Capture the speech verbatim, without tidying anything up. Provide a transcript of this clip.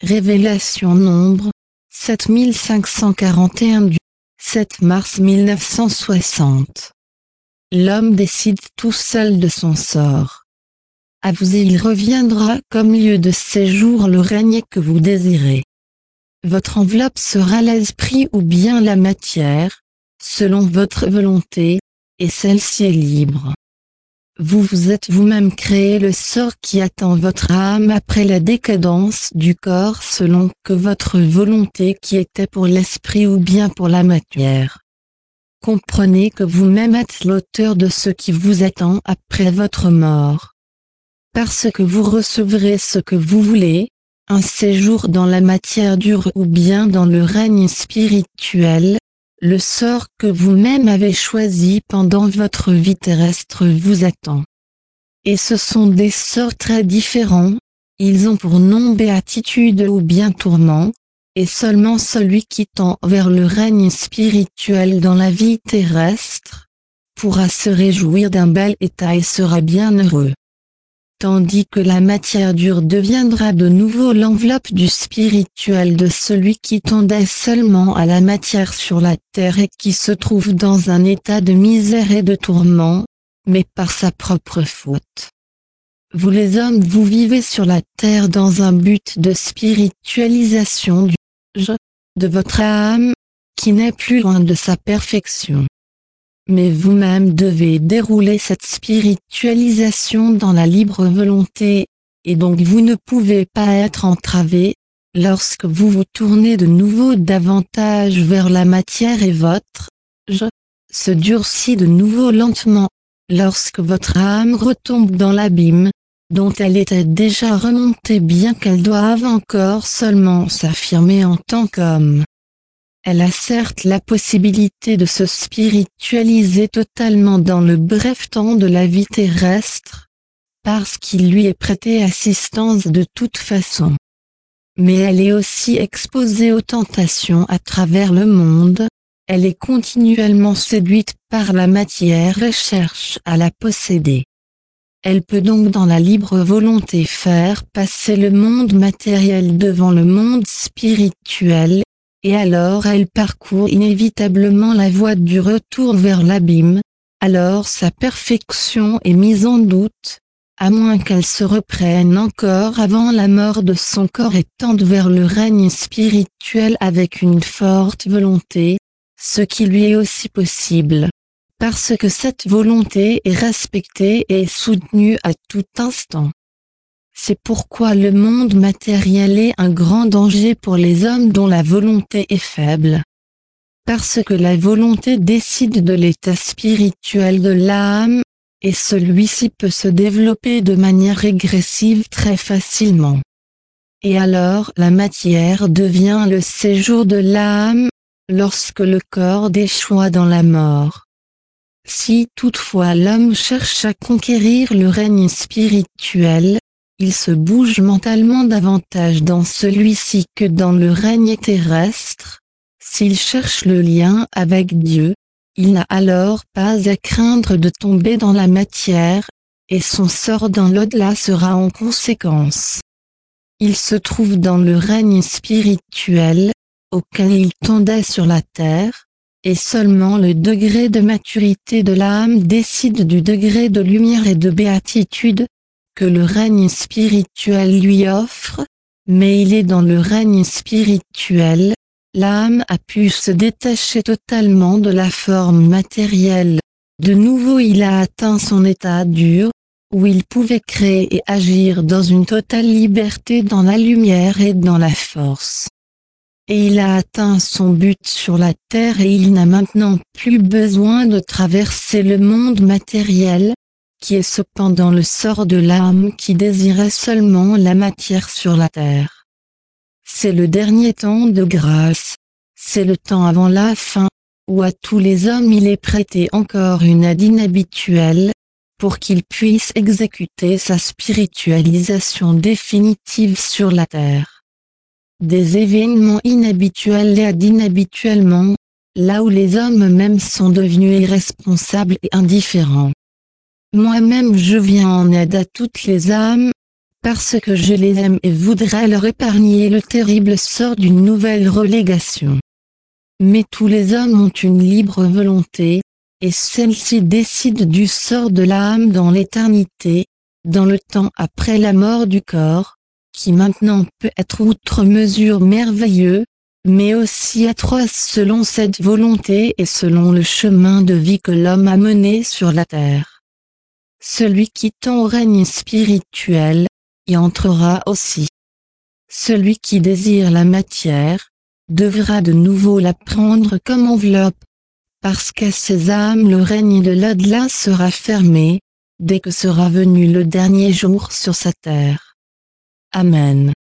Révélation nombre sept mille cinq cent quarante et un du sept mars mille neuf cent soixante. L'homme décide tout seul de son sort. À vous et il reviendra comme lieu de séjour le règne que vous désirez. Votre enveloppe sera l'esprit ou bien la matière, selon votre volonté, et celle-ci est libre. Vous vous êtes vous-même créé le sort qui attend votre âme après la décadence du corps selon que votre volonté qui était pour l'esprit ou bien pour la matière. Comprenez que vous-même êtes l'auteur de ce qui vous attend après votre mort. Parce que vous recevrez ce que vous voulez, un séjour dans la matière dure ou bien dans le règne spirituel, le sort que vous-même avez choisi pendant votre vie terrestre vous attend. Et ce sont des sorts très différents, ils ont pour nom béatitude ou bien tourment, et seulement celui qui tend vers le règne spirituel dans la vie terrestre, pourra se réjouir d'un bel état et sera bien heureux. Tandis que la matière dure deviendra de nouveau l'enveloppe du spirituel de celui qui tendait seulement à la matière sur la terre et qui se trouve dans un état de misère et de tourment, mais par sa propre faute. Vous les hommes vous vivez sur la terre dans un but de spiritualisation du je de votre âme, qui n'est plus loin de sa perfection. Mais vous-même devez dérouler cette spiritualisation dans la libre volonté, et donc vous ne pouvez pas être entravé, lorsque vous vous tournez de nouveau davantage vers la matière et votre je se durcit de nouveau lentement, lorsque votre âme retombe dans l'abîme, dont elle était déjà remontée bien qu'elle doive encore seulement s'affirmer en tant qu'homme. Elle a certes la possibilité de se spiritualiser totalement dans le bref temps de la vie terrestre, parce qu'il lui est prêté assistance de toute façon. Mais elle est aussi exposée aux tentations à travers le monde, elle est continuellement séduite par la matière et cherche à la posséder. Elle peut donc dans la libre volonté faire passer le monde matériel devant le monde spirituel, et alors elle parcourt inévitablement la voie du retour vers l'abîme, alors sa perfection est mise en doute, à moins qu'elle se reprenne encore avant la mort de son corps et tende vers le règne spirituel avec une forte volonté, ce qui lui est aussi possible, parce que cette volonté est respectée et soutenue à tout instant. C'est pourquoi le monde matériel est un grand danger pour les hommes dont la volonté est faible. Parce que la volonté décide de l'état spirituel de l'âme, et celui-ci peut se développer de manière régressive très facilement. Et alors la matière devient le séjour de l'âme, lorsque le corps déchoit dans la mort. Si toutefois l'homme cherche à conquérir le règne spirituel, il se bouge mentalement davantage dans celui-ci que dans le règne terrestre. S'il cherche le lien avec Dieu, il n'a alors pas à craindre de tomber dans la matière, et son sort dans l'au-delà sera en conséquence. Il se trouve dans le règne spirituel, auquel il tendait sur la terre, et seulement le degré de maturité de l'âme décide du degré de lumière et de béatitude que le règne spirituel lui offre, mais il est dans le règne spirituel, l'âme a pu se détacher totalement de la forme matérielle. De nouveau il a atteint son état dur, où il pouvait créer et agir dans une totale liberté dans la lumière et dans la force. Et il a atteint son but sur la terre et il n'a maintenant plus besoin de traverser le monde matériel, qui est cependant le sort de l'âme qui désirait seulement la matière sur la terre. C'est le dernier temps de grâce, c'est le temps avant la fin, où à tous les hommes il est prêté encore une aide inhabituelle, pour qu'ils puissent exécuter sa spiritualisation définitive sur la terre. Des événements inhabituels aident inhabituellement, là où les hommes eux-mêmes sont devenus irresponsables et indifférents. Moi-même je viens en aide à toutes les âmes, parce que je les aime et voudrais leur épargner le terrible sort d'une nouvelle relégation. Mais tous les hommes ont une libre volonté, et celle-ci décide du sort de l'âme dans l'éternité, dans le temps après la mort du corps, qui maintenant peut être outre mesure merveilleux, mais aussi atroce selon cette volonté et selon le chemin de vie que l'homme a mené sur la terre. Celui qui tend au règne spirituel, y entrera aussi. Celui qui désire la matière, devra de nouveau la prendre comme enveloppe, parce qu'à ces âmes le règne de l'au-delà sera fermé, dès que sera venu le dernier jour sur sa terre. Amen.